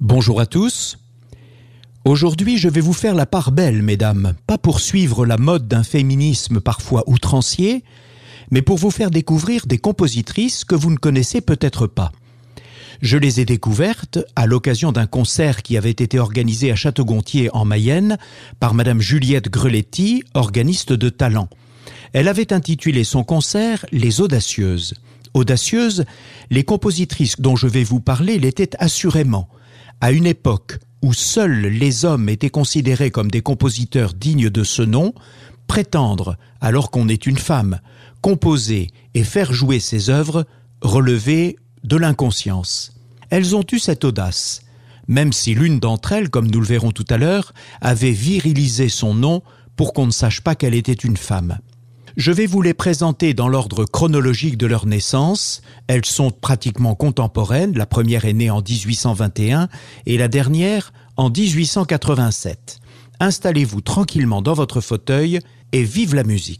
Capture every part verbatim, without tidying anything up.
Bonjour à tous. Aujourd'hui, je vais vous faire la part belle, mesdames, pas pour suivre la mode d'un féminisme parfois outrancier, mais pour vous faire découvrir des compositrices que vous ne connaissez peut-être pas. Je les ai découvertes à l'occasion d'un concert qui avait été organisé à Château-Gontier en Mayenne par Madame Juliette Greletti, organiste de talent. Elle avait intitulé son concert « Les Audacieuses ». Audacieuses, les compositrices dont je vais vous parler l'étaient assurément. À une époque où seuls les hommes étaient considérés comme des compositeurs dignes de ce nom, prétendre, alors qu'on est une femme, composer et faire jouer ses œuvres relevait de l'inconscience. Elles ont eu cette audace, même si l'une d'entre elles, comme nous le verrons tout à l'heure, avait virilisé son nom pour qu'on ne sache pas qu'elle était une femme. Je vais vous les présenter dans l'ordre chronologique de leur naissance. Elles sont pratiquement contemporaines. La première est née en dix-huit cent vingt et un et la dernière en dix-huit cent quatre-vingt-sept. Installez-vous tranquillement dans votre fauteuil et vive la musique.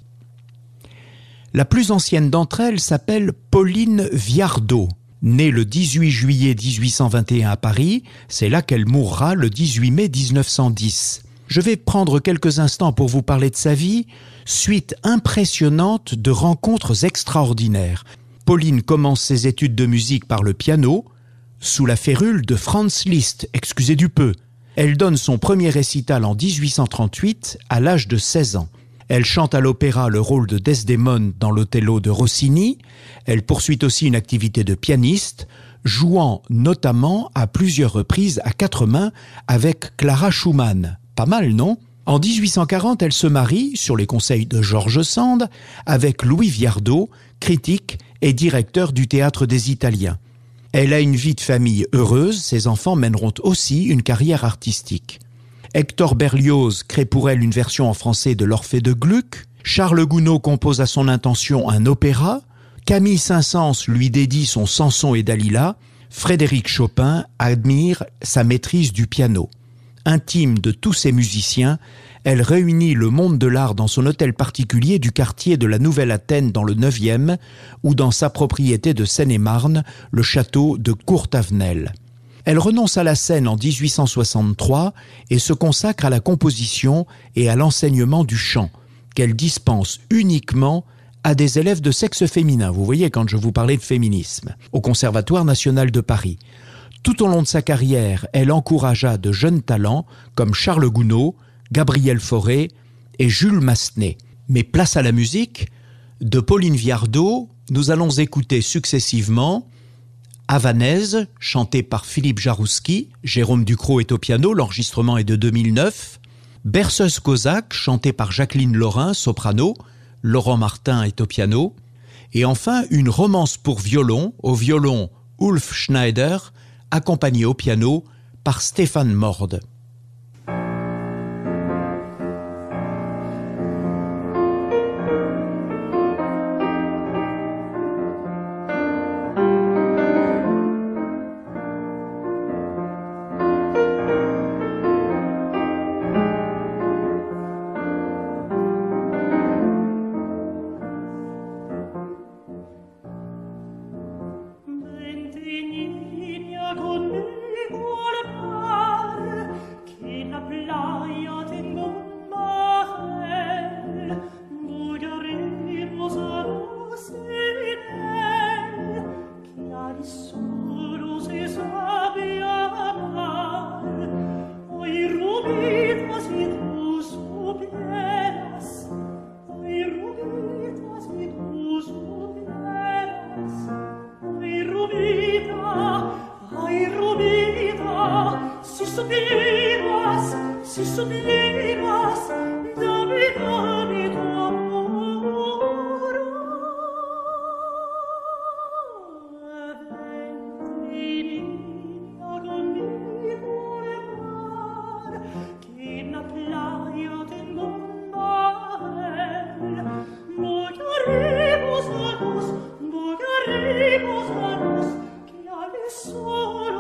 La plus ancienne d'entre elles s'appelle Pauline Viardot. Née le dix-huit juillet dix-huit cent vingt et un à Paris, c'est là qu'elle mourra le dix-huit mai mille neuf cent dix. Je vais prendre quelques instants pour vous parler de sa vie, suite impressionnante de rencontres extraordinaires. Pauline commence ses études de musique par le piano, sous la férule de Franz Liszt, excusez du peu. Elle donne son premier récital en dix-huit cent trente-huit à l'âge de seize ans. Elle chante à l'opéra le rôle de Desdémone dans l'Othello de Rossini. Elle poursuit aussi une activité de pianiste, jouant notamment à plusieurs reprises à quatre mains avec Clara Schumann. Pas mal, non ? En dix-huit cent quarante, elle se marie, sur les conseils de George Sand, avec Louis Viardot, critique et directeur du Théâtre des Italiens. Elle a une vie de famille heureuse, ses enfants mèneront aussi une carrière artistique. Hector Berlioz crée pour elle une version en français de l'Orphée de Gluck, Charles Gounod compose à son intention un opéra, Camille Saint-Saëns lui dédie son Samson et Dalila, Frédéric Chopin admire sa maîtrise du piano. Intime de tous ces musiciens, elle réunit le monde de l'art dans son hôtel particulier du quartier de la Nouvelle-Athènes dans le neuvième ou dans sa propriété de Seine-et-Marne, le château de Courtavenel. Elle renonce à la scène en dix-huit cent soixante-trois et se consacre à la composition et à l'enseignement du chant, qu'elle dispense uniquement à des élèves de sexe féminin. Vous voyez quand je vous parlais de féminisme, au Conservatoire national de Paris. Tout au long de sa carrière, elle encouragea de jeunes talents comme Charles Gounod, Gabriel Fauré et Jules Massenet. Mais place à la musique, de Pauline Viardot, nous allons écouter successivement Havanaise, chantée par Philippe Jarouski, Jérôme Ducrot est au piano, l'enregistrement est de deux mille neuf, Berceuse cosaque, chantée par Jacqueline Laurin, soprano, Laurent Martin est au piano, et enfin une romance pour violon, au violon Ulf Schneider, accompagné au piano par Stéphane Morde.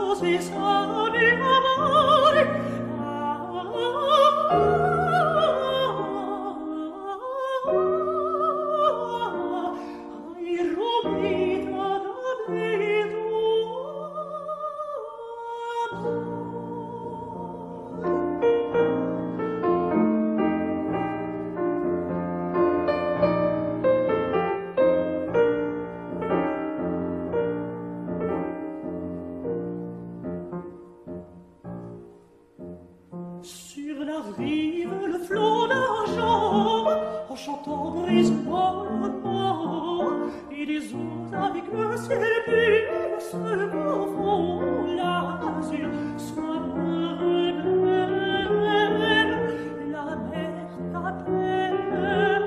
Solo si sabe amare, ah, ah, ah, ah. vive le flot d'argent, en chantant brise-moi et des eaux avec le ciel pur se confond l'azur soit belle, la mer t'appelle,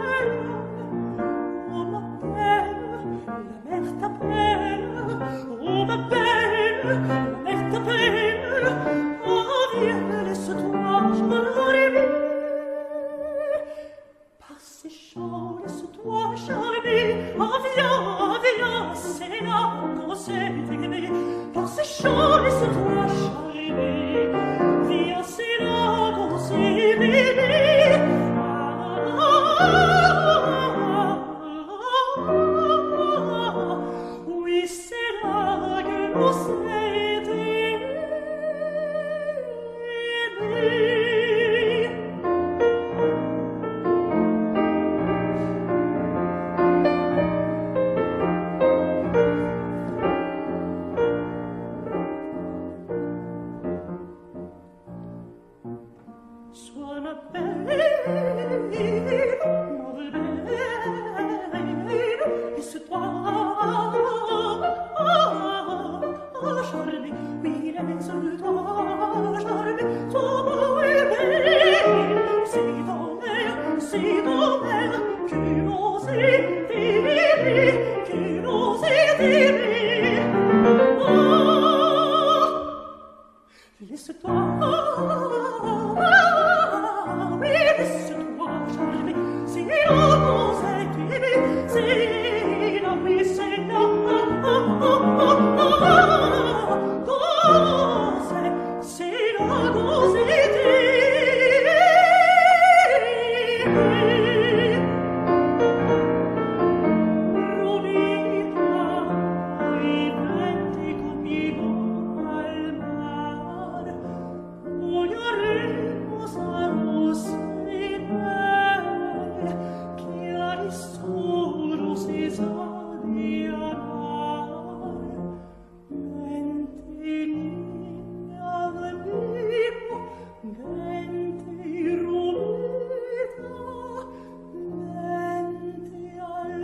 oh ma belle, la mer t'appelle, oh ma belle, la mer t'appelle, oh viens, laisse-toi charmer, par ces chants, laisse-toi charmer, oh viens, viens, c'est là qu'on s'est aimé, par ces chants, laisse-toi charmer, viens, c'est là qu'on s'est aimé. Oui, c'est là que l'on s'est aimé. Sois ma belle, mon belle, laisse-toi charmer, oui, laisse-toi charmer, toi, belle, c'est ton air, c'est ton air, que l'on s'est aimé, que l'on s'est aimé. Oh, laisse-toi, oui, laisse-toi charmer, c'est là qu'on s'est aimé, c'est là, oui, c'est là, oh, oh, oh, oh, qu'on s'est, c'est là qu'on s'est aimé. Rodita, rifletti conmigo al mar, vogliaremos a Rossellere, chiari solos esadianar, mente linea venimo, mente irrumita, mente al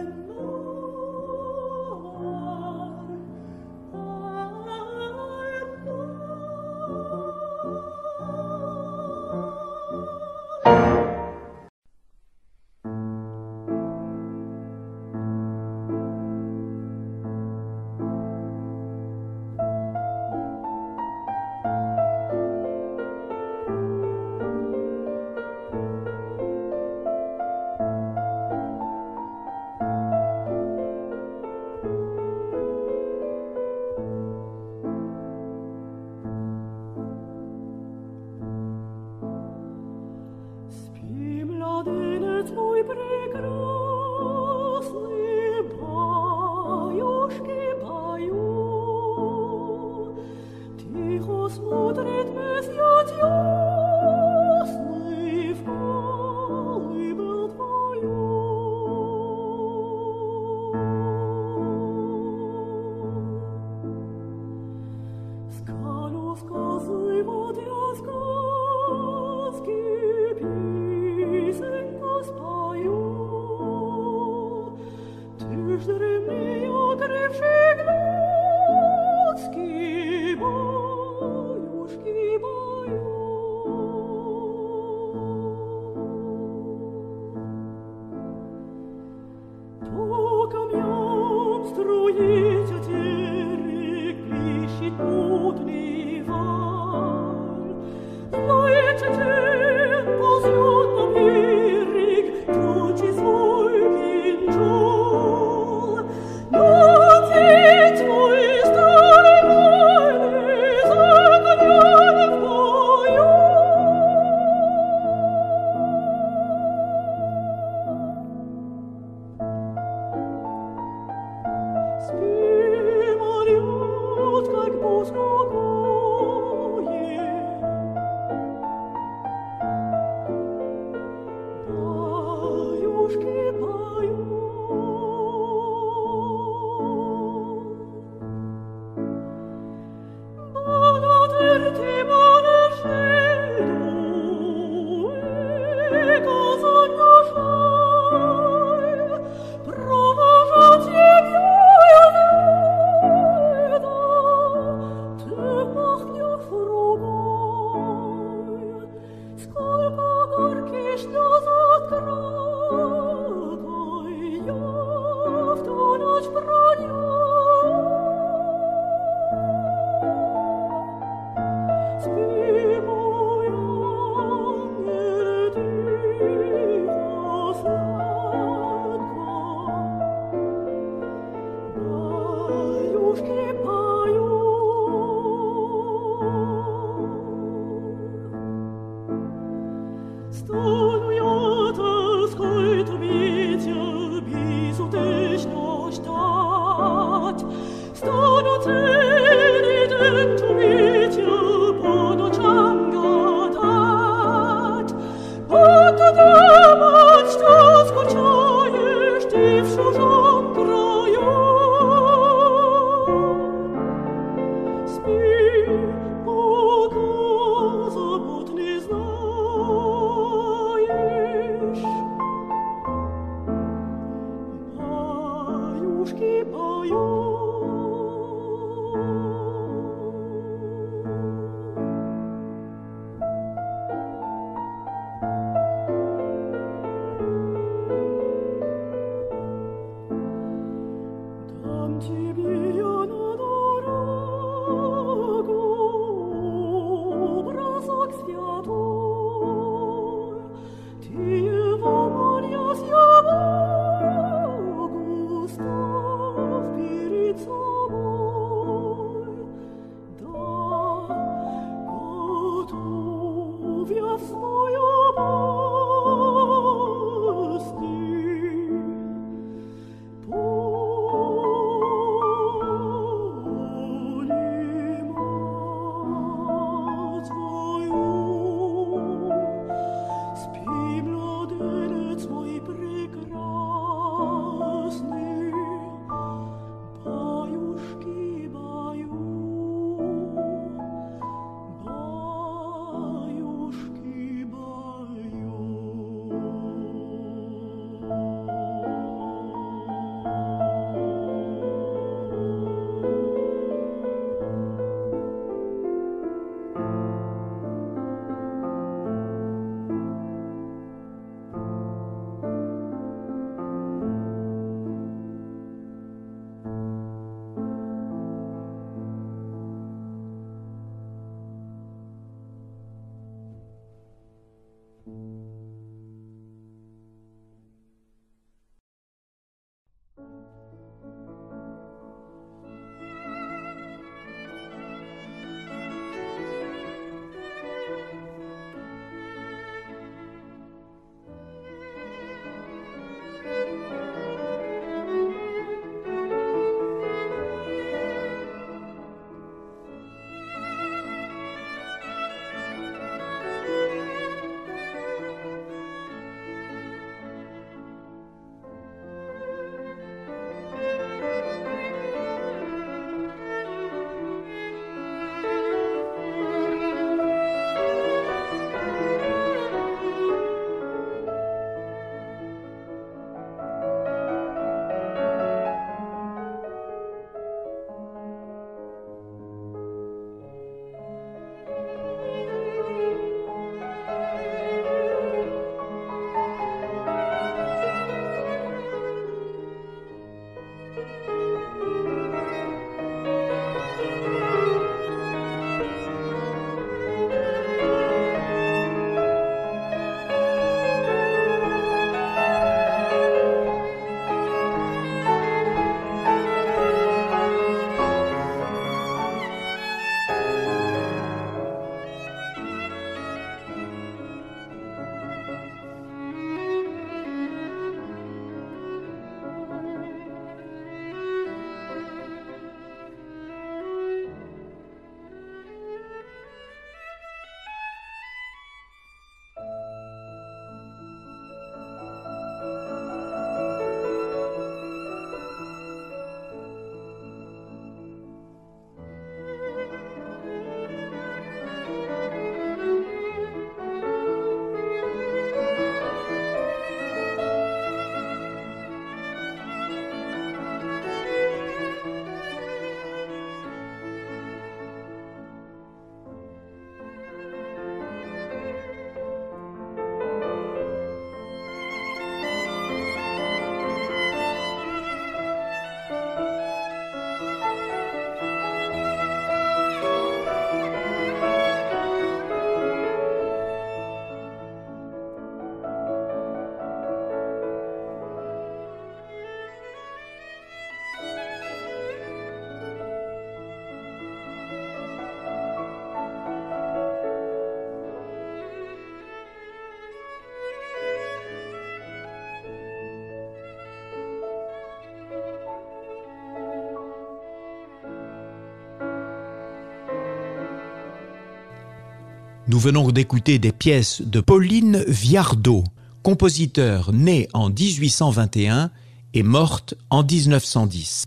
mar, al mar. Спи, младенец мой прекрасный, баюшки баю, тихо смотрит месье тёсный в колыбу твою. Скажу, сказывать я сказки, песенку спою. Ты ж дремни, открывший глазки, баюшки, баю. Nous venons d'écouter des pièces de Pauline Viardot, compositeur née en dix-huit cent vingt et un et morte en dix-neuf cent dix.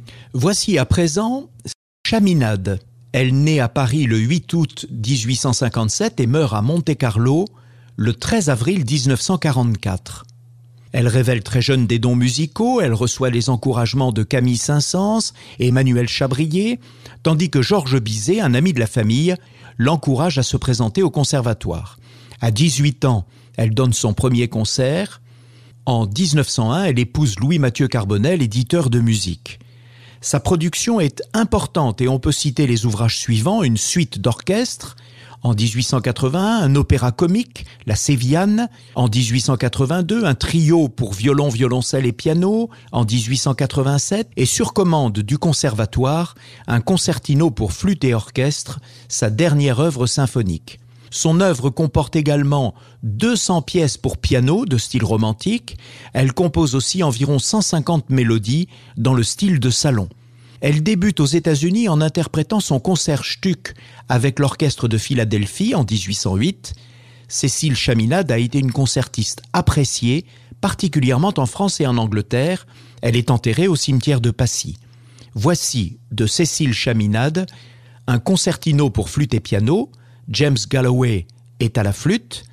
Voici à présent Chaminade. Elle naît à Paris le huit août dix-huit cent cinquante-sept et meurt à Monte-Carlo le treize avril dix-neuf cent quarante-quatre. Elle révèle très jeune des dons musicaux, elle reçoit les encouragements de Camille Saint-Saëns et Emmanuel Chabrier, tandis que Georges Bizet, un ami de la famille, l'encourage à se présenter au conservatoire. À dix-huit ans, elle donne son premier concert. En dix-neuf cent un, elle épouse Louis-Mathieu Carbonel, éditeur de musique. Sa production est importante et on peut citer les ouvrages suivants, une suite d'orchestre. En dix-huit cent quatre-vingt-un, un opéra comique, La Sévillane. En dix-huit cent quatre-vingt-deux, un trio pour violon, violoncelle et piano. En dix-huit cent quatre-vingt-sept, et sur commande du conservatoire, un concertino pour flûte et orchestre, sa dernière œuvre symphonique. Son œuvre comporte également deux cents pièces pour piano de style romantique. Elle compose aussi environ cent cinquante mélodies dans le style de salon. Elle débute aux États-Unis en interprétant son concert Stuck avec l'orchestre de Philadelphie en dix-huit cent huit. Cécile Chaminade a été une concertiste appréciée, particulièrement en France et en Angleterre. Elle est enterrée au cimetière de Passy. Voici de Cécile Chaminade un concertino pour flûte et piano. James Galloway est à la flûte.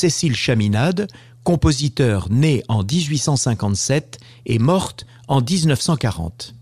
Cécile Chaminade, compositeur né en dix-huit cent cinquante-sept et morte en dix-neuf cent quarante.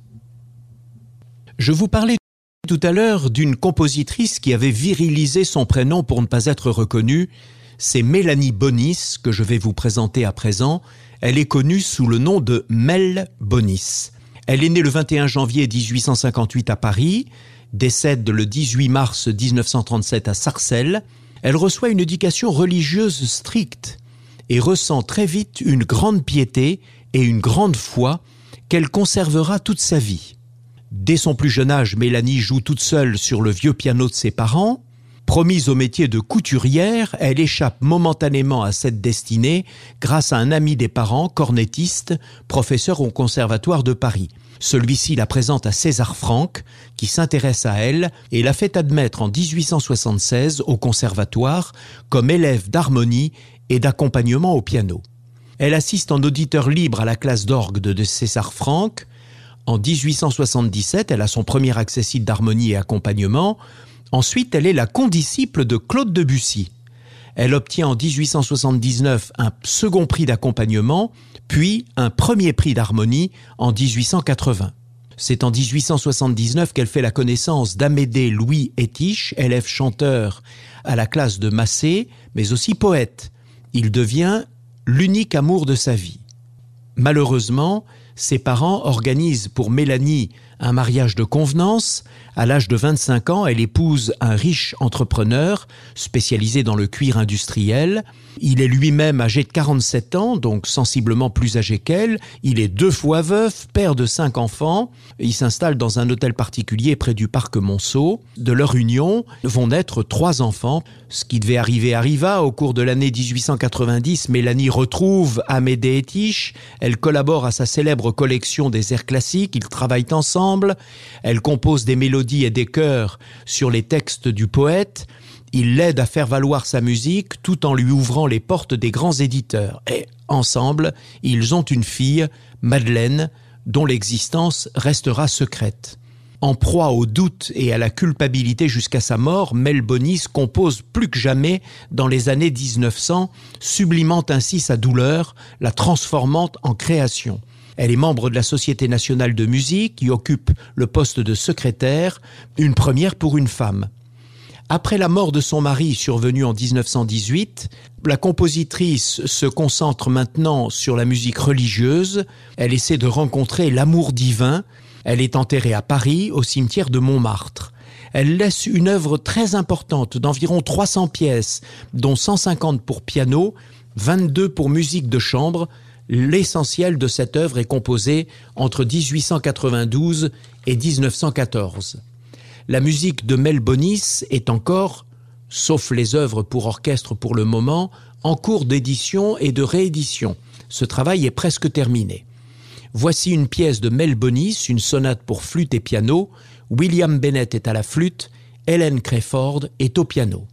Je vous parlais tout à l'heure d'une compositrice qui avait virilisé son prénom pour ne pas être reconnue. C'est Mélanie Bonis que je vais vous présenter à présent. Elle est connue sous le nom de Mel Bonis. Elle est née le vingt et un janvier dix-huit cent cinquante-huit à Paris, décède le dix-huit mars dix-neuf cent trente-sept à Sarcelles. Elle reçoit une éducation religieuse stricte et ressent très vite une grande piété et une grande foi qu'elle conservera toute sa vie. Dès son plus jeune âge, Mélanie joue toute seule sur le vieux piano de ses parents. Promise au métier de couturière, elle échappe momentanément à cette destinée grâce à un ami des parents, cornettiste, professeur au Conservatoire de Paris. Celui-ci la présente à César Franck, qui s'intéresse à elle et la fait admettre en dix-huit cent soixante-seize au Conservatoire comme élève d'harmonie et d'accompagnement au piano. Elle assiste en auditeur libre à la classe d'orgue de César Franck. En dix-huit cent soixante-dix-sept, elle a son premier accessit d'harmonie et accompagnement. Ensuite, elle est la condisciple de Claude Debussy. Elle obtient en dix-huit cent soixante-dix-neuf un second prix d'accompagnement, puis un premier prix d'harmonie en dix-huit cent quatre-vingts. C'est en dix-huit cent soixante-dix-neuf qu'elle fait la connaissance d'Amédée Louis Étiche, élève chanteur à la classe de Massé, mais aussi poète. Il devient l'unique amour de sa vie. Malheureusement, ses parents organisent pour Mélanie un mariage de convenance. À l'âge de vingt-cinq ans, elle épouse un riche entrepreneur spécialisé dans le cuir industriel. Il est lui-même âgé de quarante-sept ans, donc sensiblement plus âgé qu'elle. Il est deux fois veuf, père de cinq enfants. Il s'installe dans un hôtel particulier près du parc Monceau. De leur union vont naître trois enfants. Ce qui devait arriver arriva. Au cours de l'année dix-huit cent quatre-vingt-dix, Mélanie retrouve Amédée Étiche. Elle collabore à sa célèbre collection des airs classiques. Ils travaillent ensemble. Elle compose des mélodies et des chœurs sur les textes du poète. Il l'aide à faire valoir sa musique tout en lui ouvrant les portes des grands éditeurs. Et ensemble, ils ont une fille, Madeleine, dont l'existence restera secrète. En proie au doute et à la culpabilité jusqu'à sa mort, Mel Bonis compose plus que jamais dans les années dix-neuf cents, sublimant ainsi sa douleur, la transformant en création. Elle est membre de la Société nationale de musique, qui occupe le poste de secrétaire, une première pour une femme. Après la mort de son mari survenue en dix-neuf cent dix-huit, la compositrice se concentre maintenant sur la musique religieuse. Elle essaie de rencontrer l'amour divin. Elle est enterrée à Paris, au cimetière de Montmartre. Elle laisse une œuvre très importante d'environ trois cents pièces, dont cent cinquante pour piano, vingt-deux pour musique de chambre. L'essentiel de cette œuvre est composé entre dix-huit cent quatre-vingt-douze et dix-neuf cent quatorze. La musique de Mel Bonis est encore, sauf les œuvres pour orchestre pour le moment, en cours d'édition et de réédition. Ce travail est presque terminé. Voici une pièce de Mel Bonis, une sonate pour flûte et piano. William Bennett est à la flûte, Helen Crayford est au piano.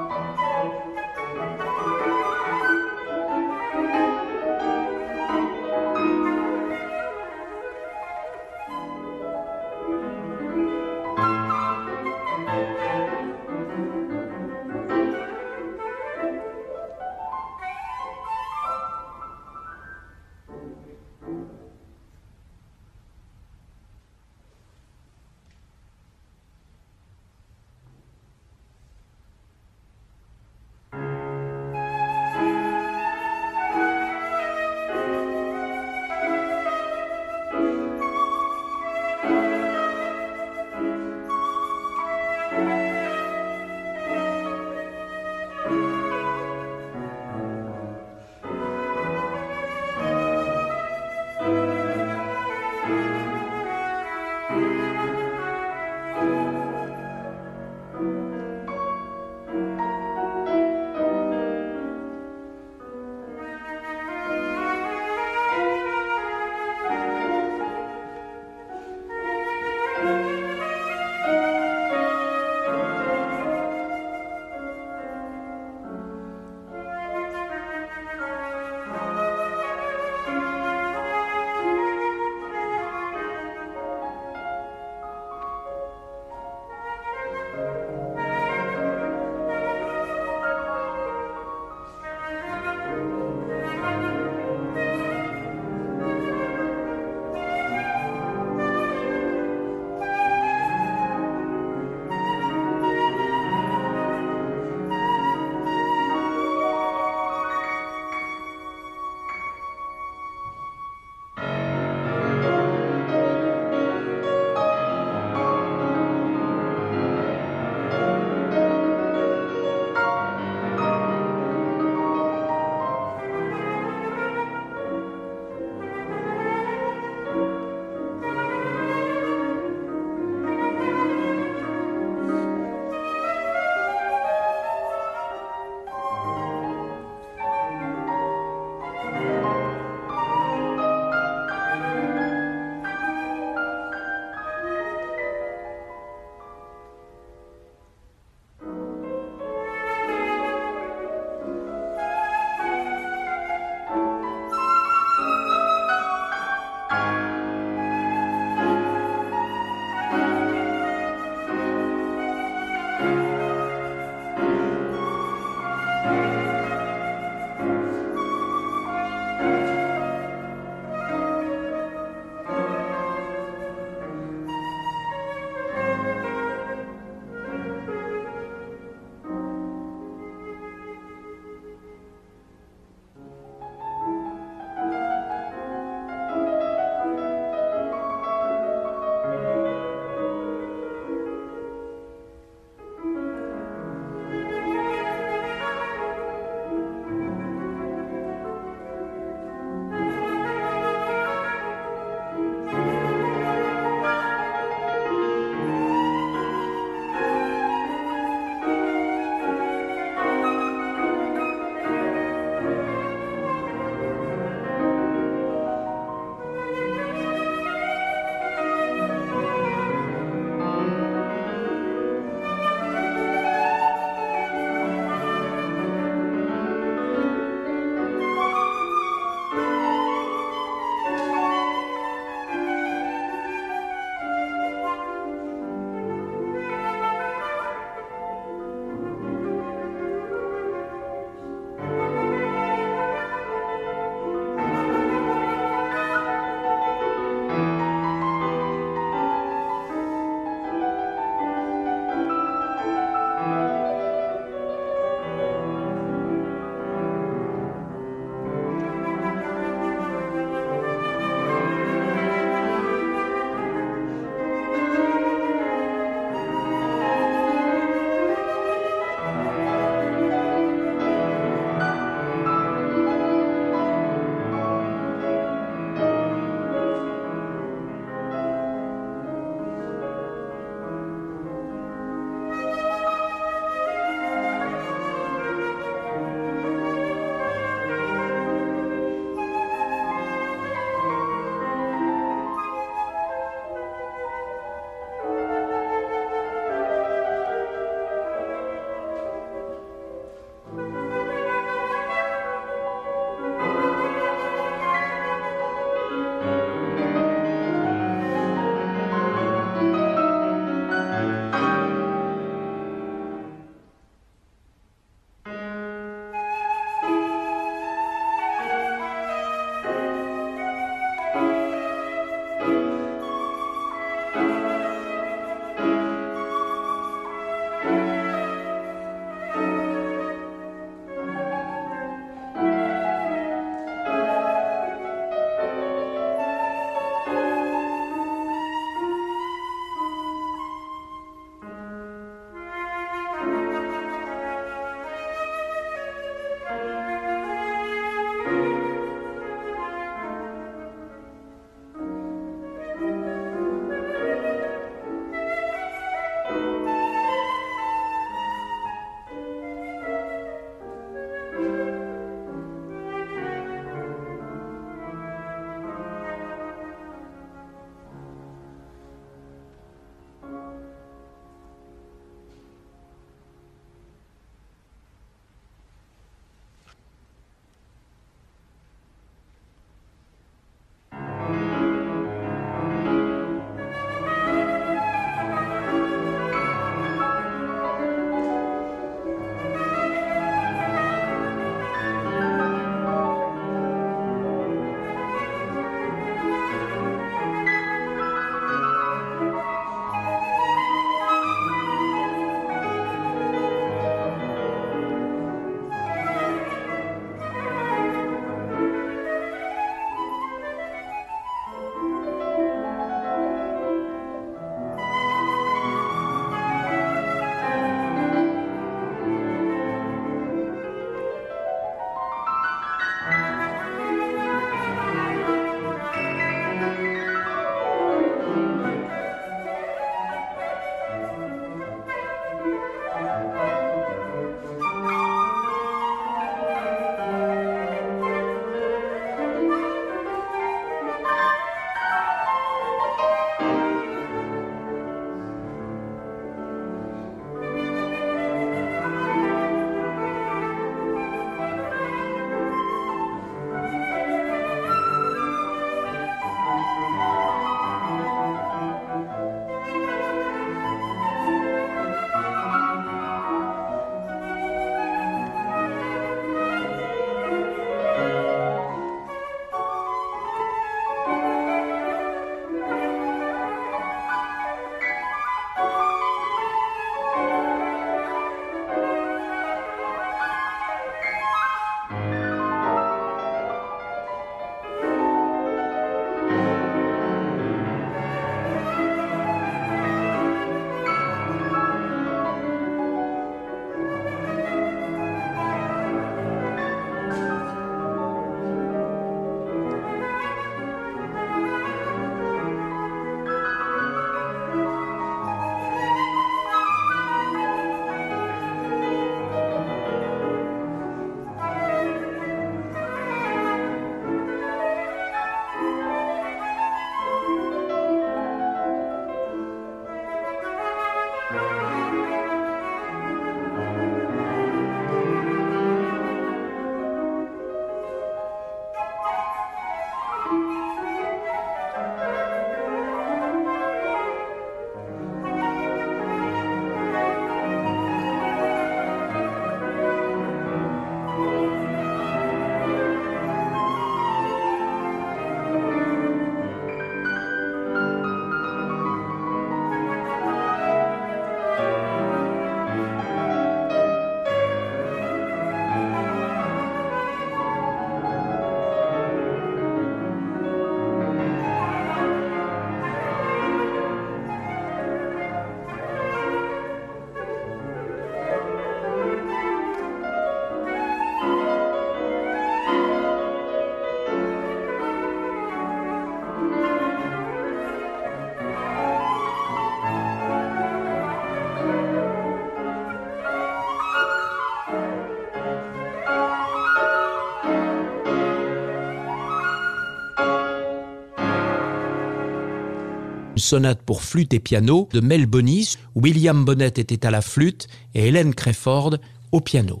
sonate pour flûte et piano de Mel Bonis. William Bonnet était à la flûte et Hélène Crawford au piano.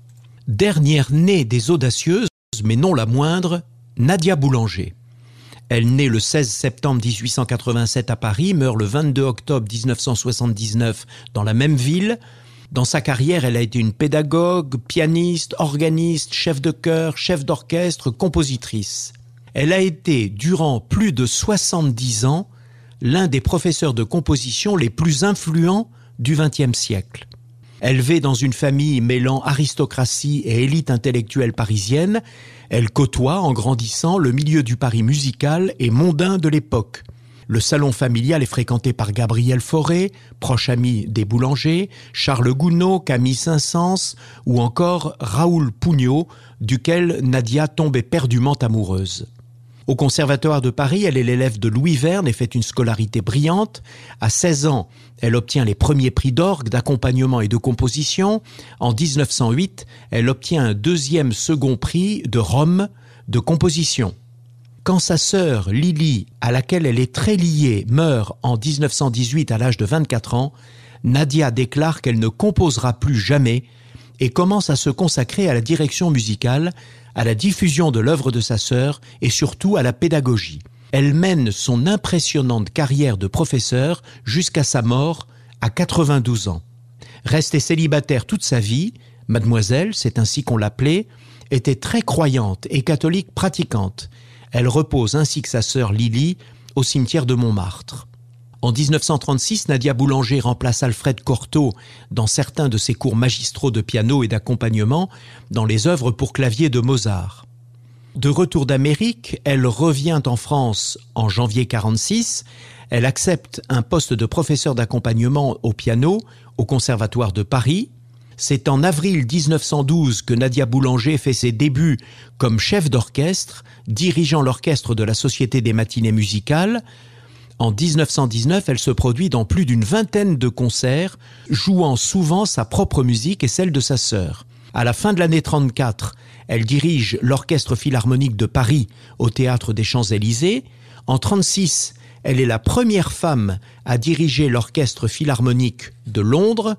Dernière née des audacieuses, mais non la moindre, Nadia Boulanger. Elle naît le seize septembre dix-huit cent quatre-vingt-sept à Paris, meurt le vingt-deux octobre dix-neuf cent soixante-dix-neuf dans la même ville. Dans sa carrière, elle a été une pédagogue, pianiste, organiste, chef de chœur, chef d'orchestre, compositrice. Elle a été, durant plus de soixante-dix ans, l'un des professeurs de composition les plus influents du vingtième siècle. Élevée dans une famille mêlant aristocratie et élite intellectuelle parisienne, elle côtoie, en grandissant, le milieu du Paris musical et mondain de l'époque. Le salon familial est fréquenté par Gabriel Fauré, proche ami des Boulanger, Charles Gounod, Camille Saint-Saëns ou encore Raoul Pugno, duquel Nadia tombe éperdument amoureuse. Au Conservatoire de Paris, elle est l'élève de Louis Verne et fait une scolarité brillante. À seize ans, elle obtient les premiers prix d'orgue, d'accompagnement et de composition. En dix-neuf cent huit, elle obtient un deuxième second prix de Rome de composition. Quand sa sœur Lily, à laquelle elle est très liée, meurt en dix-neuf cent dix-huit à l'âge de vingt-quatre ans, Nadia déclare qu'elle ne composera plus jamais et commence à se consacrer à la direction musicale, à la diffusion de l'œuvre de sa sœur et surtout à la pédagogie. Elle mène son impressionnante carrière de professeur jusqu'à sa mort à quatre-vingt-douze ans. Restée célibataire toute sa vie, Mademoiselle, c'est ainsi qu'on l'appelait, était très croyante et catholique pratiquante. Elle repose ainsi que sa sœur Lily au cimetière de Montmartre. En dix-neuf cent trente-six, Nadia Boulanger remplace Alfred Cortot dans certains de ses cours magistraux de piano et d'accompagnement dans les œuvres pour clavier de Mozart. De retour d'Amérique, elle revient en France en janvier quarante-six. Elle accepte un poste de professeur d'accompagnement au piano au Conservatoire de Paris. C'est en avril dix-neuf cent douze que Nadia Boulanger fait ses débuts comme chef d'orchestre, dirigeant l'orchestre de la Société des matinées musicales. En dix-neuf cent dix-neuf, elle se produit dans plus d'une vingtaine de concerts, jouant souvent sa propre musique et celle de sa sœur. À la fin de l'année trente-quatre, elle dirige l'Orchestre Philharmonique de Paris au Théâtre des Champs-Élysées. En trente-six, elle est la première femme à diriger l'Orchestre Philharmonique de Londres.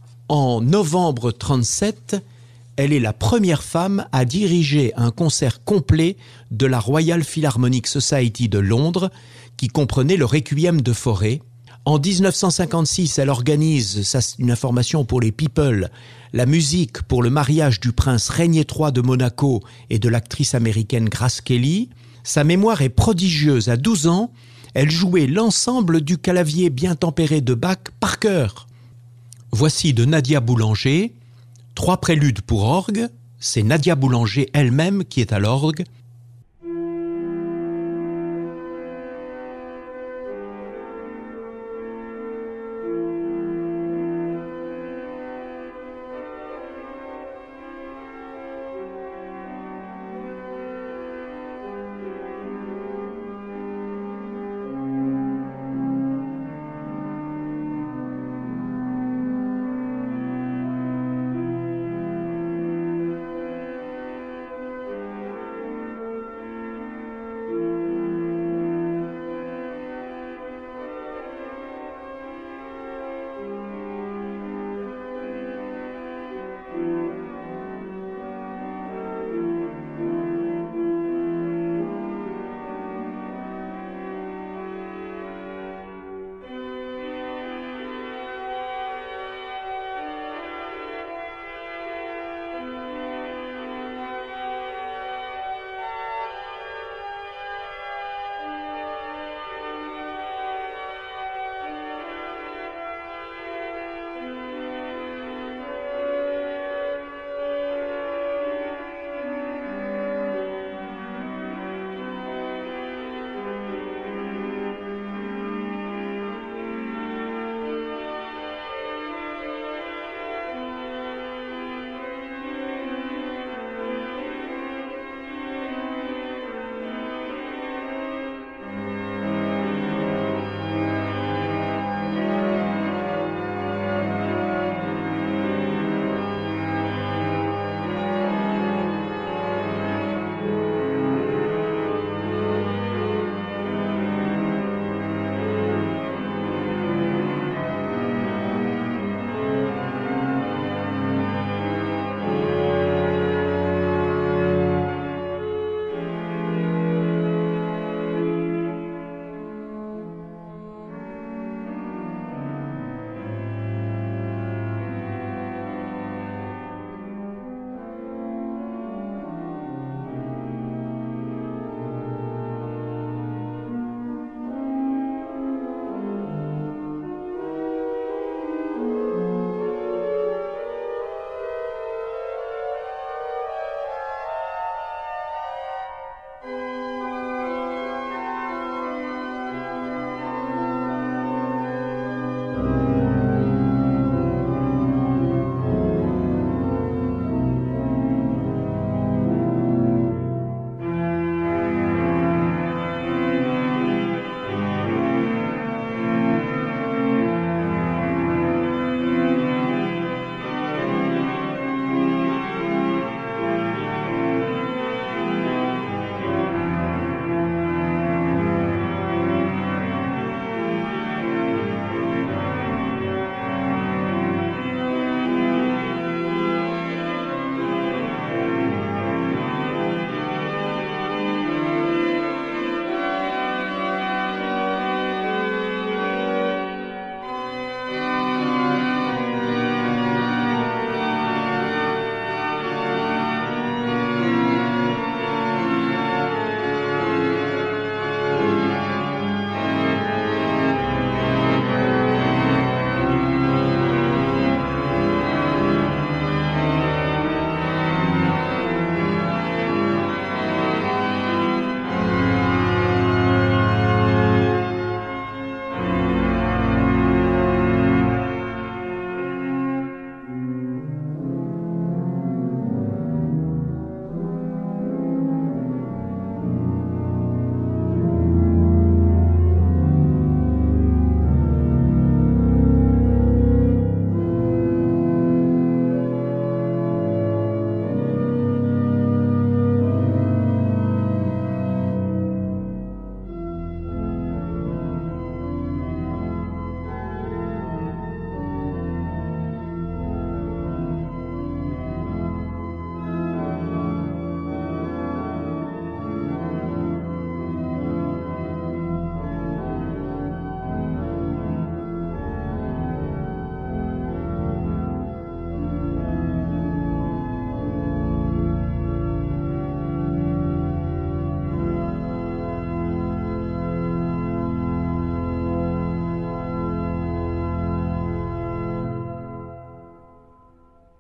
En novembre trente-sept, elle est la première femme à diriger un concert complet de la Royal Philharmonic Society de Londres, qui comprenait le Requiem de Fauré. En dix-neuf cent cinquante-six, elle organise, ça c'est une information pour les people, la musique pour le mariage du prince Régnier trois de Monaco et de l'actrice américaine Grace Kelly. Sa mémoire est prodigieuse. À douze ans, elle jouait l'ensemble du clavier bien tempéré de Bach par cœur. Voici de Nadia Boulanger, trois préludes pour orgue. C'est Nadia Boulanger elle-même qui est à l'orgue.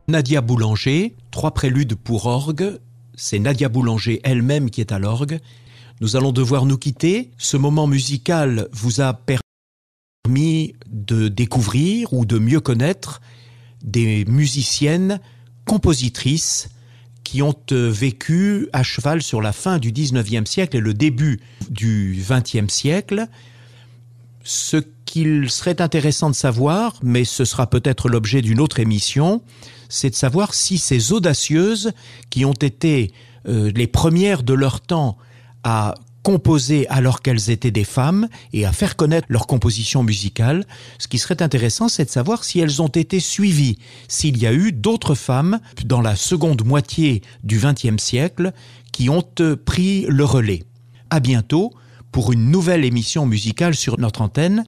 Nadia Boulanger, trois préludes pour orgue. C'est Nadia Boulanger elle-même qui est à l'orgue. Nous allons devoir nous quitter. Ce moment musical vous a permis de découvrir ou de mieux connaître des musiciennes compositrices qui ont vécu à cheval sur la fin du dix-neuvième siècle et le début du vingtième siècle. Ce qu'il serait intéressant de savoir, mais ce sera peut-être l'objet d'une autre émission, c'est de savoir si ces audacieuses qui ont été euh, les premières de leur temps à composer alors qu'elles étaient des femmes et à faire connaître leur composition musicale, ce qui serait intéressant, c'est de savoir si elles ont été suivies, s'il y a eu d'autres femmes dans la seconde moitié du vingtième siècle qui ont pris le relais. À bientôt pour une nouvelle émission musicale sur notre antenne.